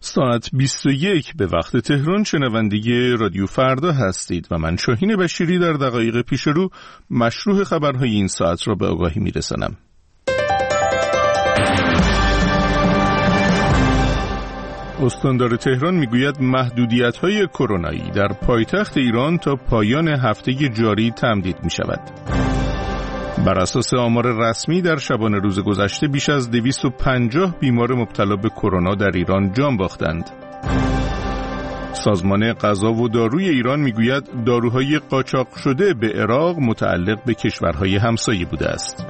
ساعت 21 به وقت تهران شنونده رادیو فردا هستید و من شاهین بشیری در دقایق پیش رو مشروع خبرهای این ساعت را به آگاهی میرسانم. استاندار تهران میگوید محدودیت‌های کرونایی در پایتخت ایران تا پایان هفته جاری تمدید می‌شود. بر اساس آمار رسمی در شبانه روز گذشته بیش از 250 بیمار مبتلا به کرونا در ایران جان باختند. سازمان غذا و داروی ایران میگوید داروهای قاچاق شده به عراق متعلق به کشورهای همسایه بوده است.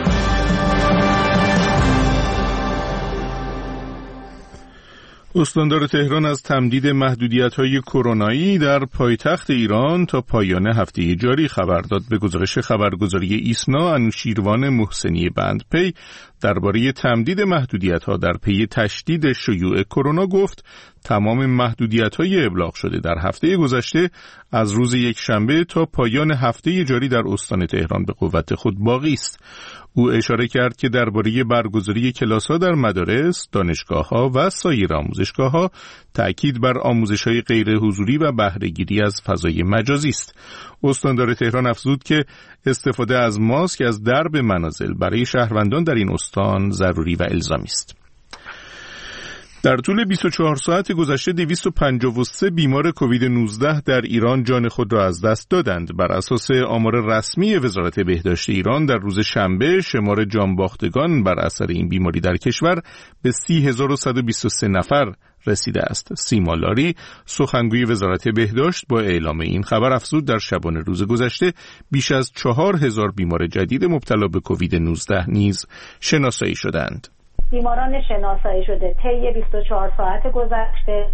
استاندار تهران از تمدید محدودیت‌های کرونایی در پایتخت ایران تا پایان هفته جاری خبر داد. به گزارش خبرگزاری ایسنا، انوشیروان محسنی بندپی درباره تمدید محدودیت‌ها در پی تشدید شیوع کرونا گفت تمام محدودیت‌های ابلاغ شده در هفته گذشته از روز یکشنبه تا پایان هفته جاری در استان تهران به قوت خود باقی است. او اشاره کرد که درباره برگزاری کلاس‌ها در مدارس، دانشگاه‌ها و سایر آموزشگاه‌ها تأکید بر آموزش‌های غیر حضوری و بهره‌گیری از فضای مجازی است. استاندار تهران افزود که استفاده از ماسک از درب منازل برای شهروندان در این استان ضروری و الزامی است. در طول 24 ساعت گذشته 253 بیمار کووید 19 در ایران جان خود را از دست دادند. بر اساس آمار رسمی وزارت بهداشت ایران در روز شنبه شمار جانباختگان بر اثر این بیماری در کشور به 30123 نفر رسیده است. سیما لاری سخنگوی وزارت بهداشت با اعلام این خبر افزود در شبانه روز گذشته بیش از 4000 بیمار جدید مبتلا به کووید 19 نیز شناسایی شدند. بیماران شناسایی شده طی 24 ساعت گذشته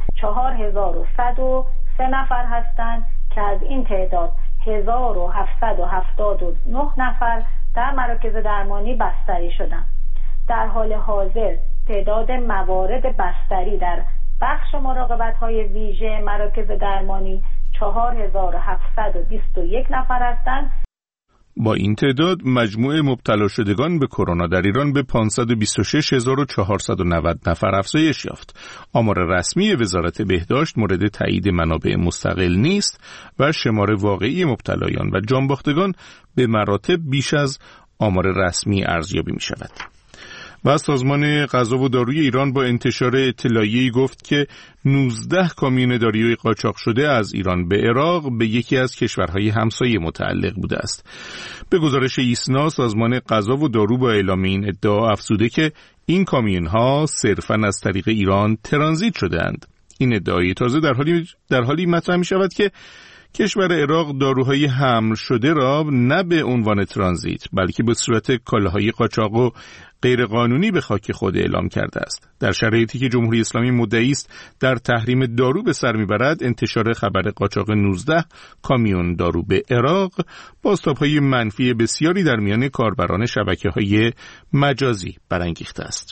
4103 نفر هستند که از این تعداد 1779 نفر در مراکز درمانی بستری شدند. در حال حاضر تعداد موارد بستری در بخش مراقبت‌های ویژه مراکز درمانی 4721 نفر هستند. با این تعداد مجموع مبتلا شدگان به کرونا در ایران به 526490 نفر افزایش یافت. آمار رسمی وزارت بهداشت مورد تایید منابع مستقل نیست و شمار واقعی مبتلایان و جانباختگان به مراتب بیش از آمار رسمی ارزیابی می شود. و سازمان غذا و داروی ایران با انتشار اطلاعیه‌ای گفت که 19 کامیون داروی قاچاق شده از ایران به عراق به یکی از کشورهای همسایه متعلق بوده است. به گزارش ایسنا، سازمان غذا و دارو با اعلام این ادعا افزوده که این کامیون‌ها صرفاً از طریق ایران ترانزیت شده‌اند. این ادعای تازه در حالی مطرح می‌شود که کشور عراق داروهای حمل شده را نه به عنوان ترانزیت بلکه به صورت کالاهای قاچاق و غیرقانونی به خاک خود اعلام کرده است. در شرایطی که جمهوری اسلامی مدعی است در تحریم دارو به سر میبرد، انتشار خبر قاچاق 19 کامیون دارو به عراق بازتاب‌های منفی بسیاری در میان کاربران شبکه‌های مجازی برانگیخته است.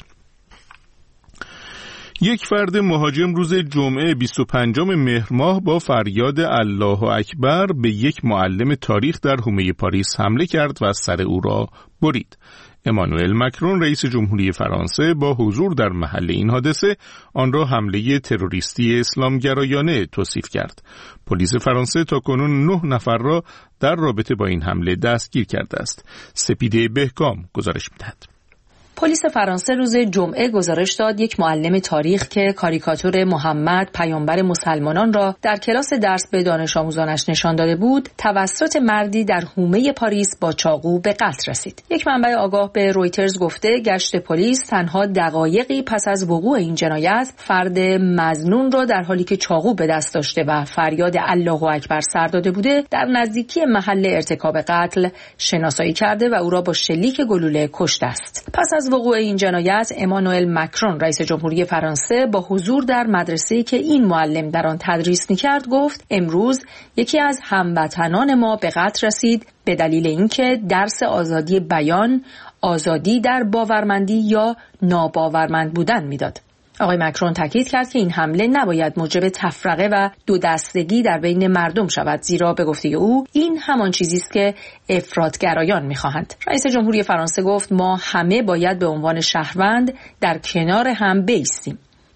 یک فرد مهاجم روز جمعه 25 مهر ماه با فریاد الله اکبر به یک معلم تاریخ در حومه پاریس حمله کرد و سر او را برید. امانوئل مکرون رئیس جمهوری فرانسه با حضور در محل این حادثه آن را حمله تروریستی اسلامگرایانه توصیف کرد. پلیس فرانسه تاکنون 9 نفر را در رابطه با این حمله دستگیر کرده است. سپیده بهگام گزارش می‌دهد. پلیس فرانسه روز جمعه گزارش داد یک معلم تاریخ که کاریکاتور محمد پیامبر مسلمانان را در کلاس درس به دانش آموزانش نشان داده بود، توسط مردی در حومه پاریس با چاقو به قتل رسید. یک منبع آگاه به رویترز گفته گشت پلیس تنها دقایقی پس از وقوع این جنایت فرد مظنون را در حالی که چاقو به دست داشته و فریاد الله اکبر سر داده بوده در نزدیکی محل ارتکاب قتل شناسایی کرده و او را با شلیک گلوله کشته است. پس از وقوع این جنایت، امانوئل مکرون رئیس جمهوری فرانسه با حضور در مدرسه‌ای که این معلم در آن تدریس می‌کرد گفت امروز یکی از هموطنان ما به قتل رسید به دلیل اینکه درس آزادی بیان، آزادی در باورمندی یا ناباورمند بودن میداد. آقای مکرون تاکید کرد که این حمله نباید موجب تفرقه و دو دستگی در بین مردم شود، زیرا به گفته او این همان چیزی است که افراطگرایان می‌خواهند. رئیس جمهوری فرانسه گفت ما همه باید به عنوان شهروند در کنار هم بایستیم.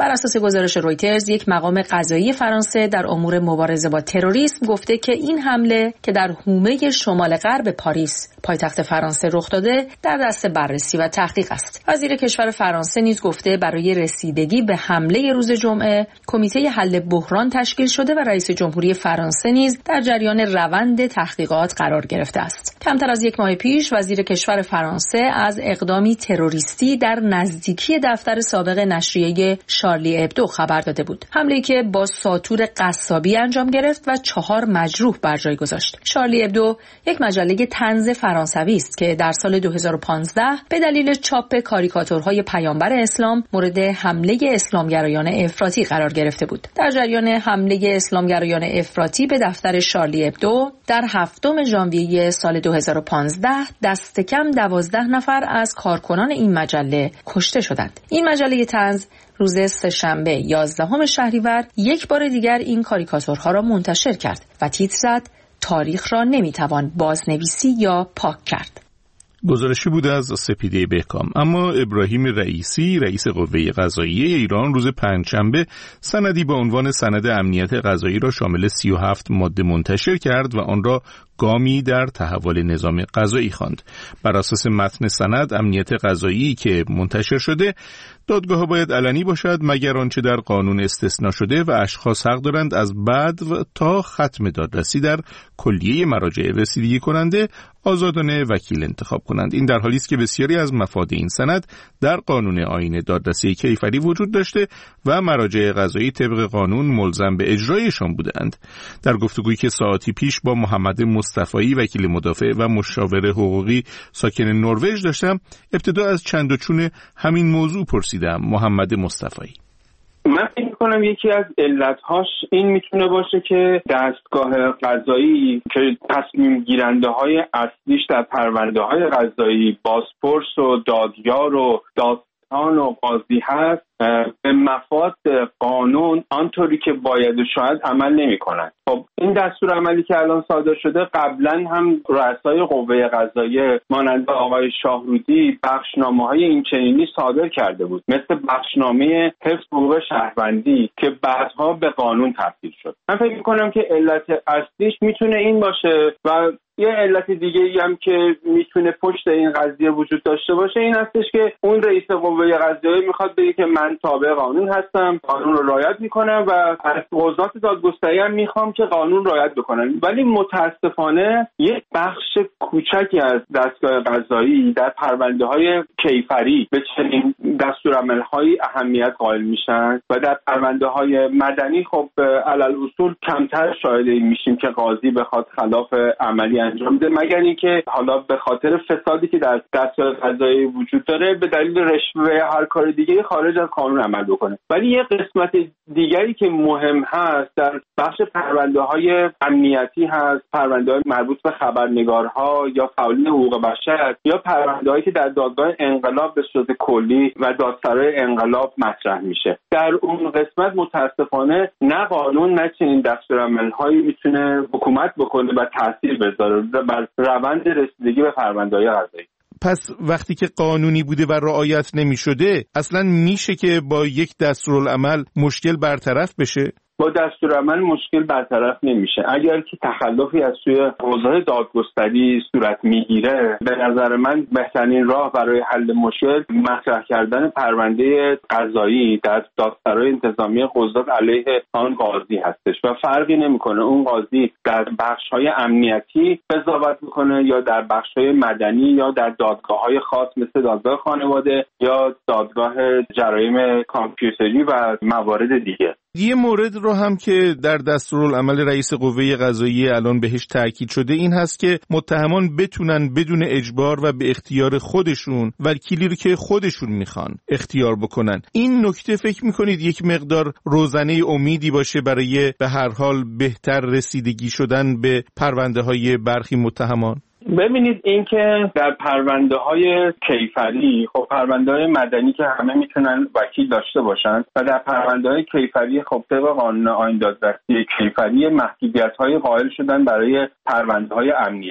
بر اساس گزارش رویترز، یک مقام قضایی فرانسه در امور مبارزه با تروریسم گفته که این حمله که در حومه شمال غرب پاریس، پایتخت فرانسه رخ داده، در دست بررسی و تحقیق است. وزیر کشور فرانسه نیز گفته برای رسیدگی به حمله روز جمعه، کمیته حل بحران تشکیل شده و رئیس جمهوری فرانسه نیز در جریان روند تحقیقات قرار گرفته است. کمتر از یک ماه پیش وزیر کشور فرانسه از اقدامی تروریستی در نزدیکی دفتر سابق نشریه شارلی ابدو خبر داده بود. حمله‌ای که با ساطور قصابی انجام گرفت و 4 مجروح بر جای گذاشت. شارلی ابدو یک مجله طنز فرانسوی است که در سال 2015 به دلیل چاپ کاریکاتورهای پیامبر اسلام مورد حمله اسلامگرایان افراطی قرار گرفته بود. در جریان حمله اسلامگرایان افراطی به دفتر شارلی ابدو در 7 ژانویه سال 2015 دست کم 12 نفر از کارکنان این مجله کشته شدند. این مجله طنز روز سه‌شنبه 11 شهریور یک بار دیگر این کاریکاتورها را منتشر کرد و تیتر زد: تاریخ را نمیتوان بازنویسی یا پاک کرد. گزارشی بود از سپیده بهکام. اما ابراهیم رئیسی، رئیس قوه قضاییه ایران، روز پنجشنبه سندی با عنوان سند امنیت قضایی را شامل 37 ماده منتشر کرد و آن را گامی در تحول نظام قضایی خواند. بر اساس متن سند، امنیت قضایی که منتشر شده، دادگاه‌ها باید علنی باشد مگر آنچه در قانون استثنا شده و اشخاص حق دارند از بعد تا ختم دادرسی در کلیه مراجع رسیدگی کننده آزادانه وکیل انتخاب کنند. این در حالی است که بسیاری از مفاد این سند در قانون آیین دادرسی کیفری وجود داشته و مراجع قضایی طبق قانون ملزم به اجرایشان بودند. در گفتگویی که ساعتی پیش با محمد مصطفی، وکیل مدافع و مشاور حقوقی ساکن نروژ داشتم، ابتدا از چند و چون همین موضوع پرسیدم. محمد مصطفی: من فکر می‌کنم یکی از علت‌هاش این میتونه باشه که دستگاه قضایی که تصمیم گیرنده‌های اصلیش در پرونده‌های قضایی بازپرس و دادیار و دادستان و قاضی هست، به مفاد قانون آنطوری که باید و شاید عمل نمی‌کنند. خب این دستور عملی که الان صادر شده، قبلا هم رؤسای قوه قضاییه مانند آقای شاهرودی بخشنامه‌های این چنینی صادر کرده بود، مثل بخشنامه حفظ حقوق شهروندی که بعدها به قانون تبدیل شد. من فکر می‌کنم که علت اصلیش میتونه این باشه و یه علت دیگه ای هم که میتونه پشت این قضیه وجود داشته باشه این هستش که اون رئیس قوه قضاییه میخواد بگه که من تابع قانون هستم، قانون رو رعایت میکنم و از قضات دادگستری هم میخوام که قانون رعایت بکنن. ولی متاسفانه یک بخش کوچکی از دستگاه قضایی در پرونده‌های کیفری به چنین دستورالعمل‌های اهمیت قائل میشن و در پرونده‌های مدنی خب علل اصول کمتر شاهد این میشیم که قاضی بخواد خلاف عملی انجام بده، مگر اینکه حالا به خاطر فسادی که در دستگاه قضایی وجود داره به دلیل رشوه یا هر کار دیگه خارج از قانون عمل بکنه. ولی یه قسمت دیگری که مهم هست در بخش پرونده‌های امنیتی هست، پرونده‌های مربوط به خبرنگارها یا فعالین حقوق بشر یا پرونده‌هایی که در دادگاه انقلاب به صورت کلی و دادسرای انقلاب مطرح میشه. در اون قسمت متاسفانه نه قانون نه چنین دستورالعمل‌هایی میتونه حکومت بکنه و تاثیر بذاره بر روند رسیدگی به پرونده‌های قضایی. پس وقتی که قانونی بوده و رعایت نمی شده، اصلا میشه که با یک دستورالعمل مشکل برطرف بشه؟ با دستورالعمل مشکل برطرف نمیشه. اگر که تخلفی از سوی حوزه دادگستری صورت میگیره، به نظر من بهترین راه برای حل مشکل مطرح کردن پرونده قضایی در دادسرای انتظامی قضات علیه آن قاضی هستش و فرقی نمیکنه اون قاضی در بخش‌های امنیتی قضاوت میکنه یا در بخش‌های مدنی یا در دادگاه‌های خاص مثل دادگاه خانواده یا دادگاه جرایم کامپیوتری و موارد دیگه. یه مورد رو هم که در دستورالعمل رئیس قوه قضاییه الان بهش تاکید شده این هست که متهمان بتونن بدون اجبار و به اختیار خودشون وکیلی رو که خودشون میخوان اختیار بکنن. این نکته فکر میکنید یک مقدار روزنه امیدی باشه برای به هر حال بهتر رسیدگی شدن به پرونده های برخی متهمان؟ ببینید این که در پرونده‌های کیفری، خب پرونده‌های مدنی که همه میتونن وکیل داشته باشن و در پرونده‌های کیفری خب طبق قانون آیین دادرسی کیفری محدودیت‌های قائل شدن برای پرونده‌های امنیتی.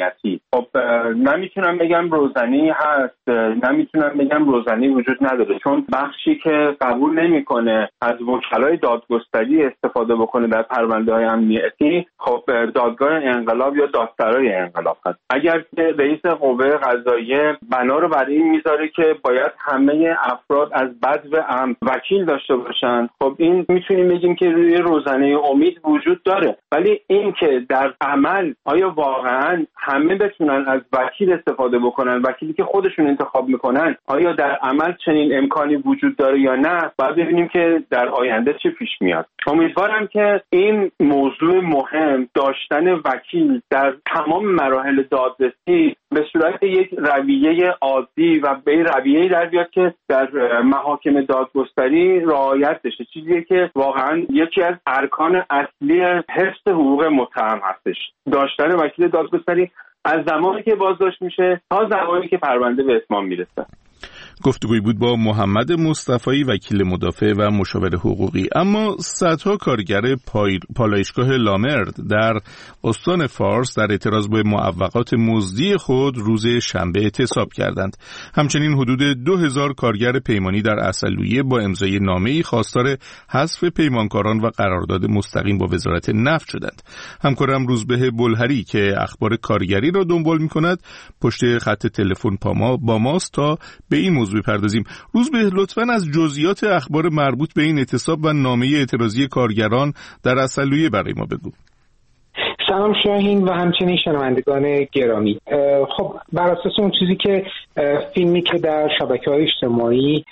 خب نمیتونم بگم روزنی هست، نمیتونم بگم روزنی وجود نداره، چون بخشی که قبول نمیکنه از وکلای دادگستری استفاده بکنه در پرونده‌های امنیتی، خب دادگاه انقلاب یا دادسرای انقلاب هست. اگر که رئیس قوه قضاییه بنا رو برای این میذاره که باید همه افراد از بدو امن وکیل داشته باشن، خب این میتونیم بگیم که روی روزنه امید وجود داره. ولی این که در عمل آیا واقعا همه بتونن از وکیل استفاده بکنن، وکیلی که خودشون انتخاب میکنن، آیا در عمل چنین امکانی وجود داره یا نه، باید ببینیم که در آینده چه پیش میاد. امیدوارم که این موضوع مهم، داشتن وکیل در تمام مراحل دادرسی به صورت یک رویه عادی و به رویه‌ای در بیاد که در محاکم دادگستری رعایت بشه، چیزیه که واقعا یکی از ارکان اصلی حفظ حقوق متهم هستش. داشتن وکیل دادگستری از زمانی که بازداشت میشه تا زمانی که پرونده به اتمام میرسه. گفتگوی بود با محمد مصطفی، وکیل مدافع و مشاور حقوقی. اما صدها کارگر پالایشگاه لامرد در استان فارس در اعتراض به معوقات مزدی خود روز شنبه اعتصاب کردند. همچنین حدود 2000 کارگر پیمانی در عسلویه با امضای نامه‌ای خواستار حذف پیمانکاران و قرارداد مستقیم با وزارت نفت شدند. همکارم روزبه بلهری که اخبار کارگری را دنبال می‌کند پشت خط تلفن با ماست تا به این موضوع بپردازیم. روزبه، لطفاً از جزئیات اخبار مربوط به این اعتصاب و نامه اعتراضی کارگران در عسلویه برای ما بگو. سلام شاهین و همچنین شنوندگان گرامی. خب بر اساس اون چیزی که فیلمی که در شبکه‌های اجتماعی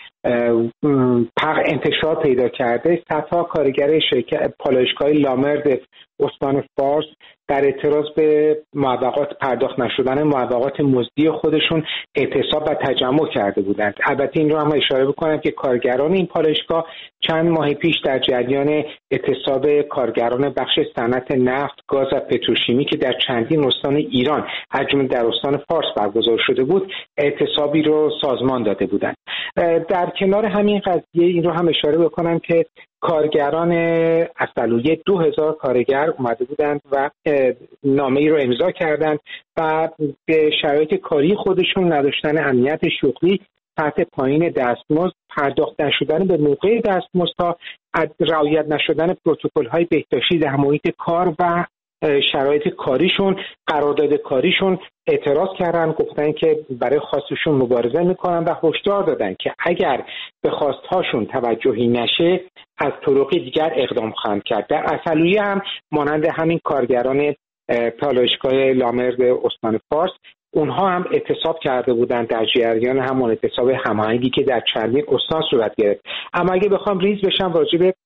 انتشار پیدا کرده، صدها کارگر شرکت پالایشگاه لامرد استان فارس در اعتراض به پرداخت نشدن معوقات مزدی خودشون اعتصاب و تجمع کرده بودند. البته این رو هم اشاره بکنم که کارگران این پالایشگاه چند ماه پیش در جریان اعتصاب کارگران بخش صنعت نفت، گاز و پتروشیمی که در چندین استان ایران از جمله در استان فارس برگزار شده بود، اعتصابی رو سازمان داده بودند. در کنار همین قضیه این رو هم اشاره بکنم که کارگران عسلویه 2000 کارگر اومده بودند و نامه‌ای رو امضا کردند و به شرایط کاری خودشون، نداشتن امنیت شغلی، سطح پایین دستمزد، پرداخت نشدن به موقع دستمزدها، رعایت نشدن پروتکل‌های بهداشتی در محیط کار و شرایط کاریشون، قرارداد کاریشون اعتراض کردن. گفتن که برای خواستشون مبارزه میکنن و هشدار دادن که اگر به خواستهاشون توجهی نشه از طرق دیگر اقدام خواهند کرد. در عسلویه هم مانند همین کارگران پالایشگاه لامرد استان فارس، اونها هم اعتصاب کرده بودند در جریان همون اعتصاب هماهنگی که در چندین استان صورت گرفت. اما اگه بخوام ریز بشم راجع به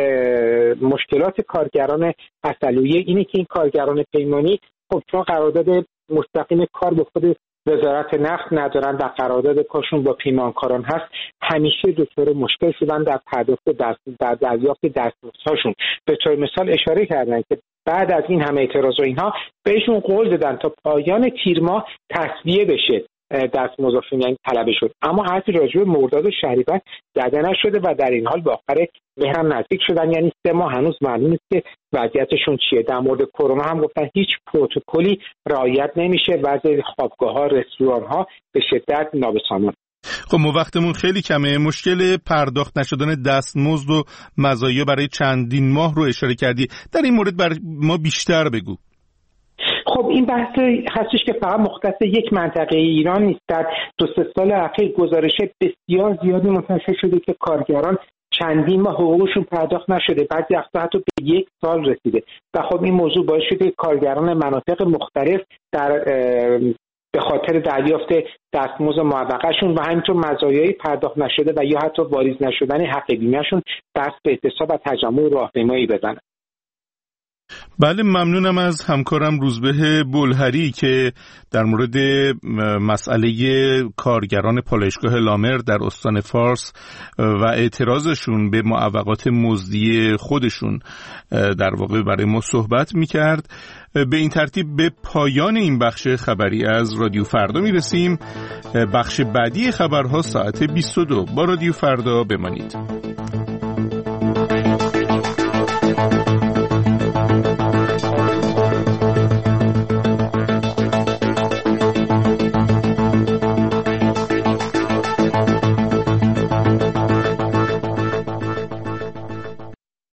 مشکلات کارگران عسلویه، اینه که این کارگران پیمانی خب چون قرارداد مستقیم کار به خود وزارت نفت ندارن و قرارداد کارشون با پیمانکاران هست، همیشه دچار مشکل شدن در دریافت دستمزدهاشون. به طور مثال اشاره کردن که بعد از این همه اعتراض و اینها بهشون قول دادن تا پایان تیر ماه تسویه بشه دستمزدشون، یعنی طلب شد، اما حرفی راجع به مرداد و شهریور زده نشده و در این حال به آخر مهر نزدیک شدن، یعنی 3 ماه هنوز معلوم نیست که وضعیتشون چیه. در مورد کرونا هم گفتن هیچ پروتکلی رعایت نمیشه، وضع خوابگاه‌ها، رستوران‌ها به شدت نابسامان. خب ما وقتمون خیلی کمه. مشکل پرداخت نشدن دستمزد و مزایا برای چندین ماه رو اشاره کردی، در این مورد برای ما بیشتر بگو. خب این بحث هستش که فقط مختص یک منطقه ایران نیست. در 2-3 سال اخیر گزارش بسیار زیادی منتشر شده که کارگران چندین ماه حقوقشون پرداخت نشده، بعضی وقتا حتی به 1 سال رسیده و خب این موضوع باعث شده کارگران مناطق مختلف به خاطر دریافت دستمزد معوقه‌شون و همینطور مزایای پرداخت نشده و یا حتی واریز نشدن حق بیمه‌شون دست به اعتصاب و تجمع و راهپیمایی بزنن. بله، ممنونم از همکارم روزبه بلهری که در مورد مسئله کارگران پالایشگاه لامرد در استان فارس و اعتراضشون به معوقات مزدی خودشون در واقع برای ما صحبت میکرد. به این ترتیب به پایان این بخش خبری از رادیو فردا میرسیم. بخش بعدی خبرها ساعت 22. با رادیو فردا بمانید.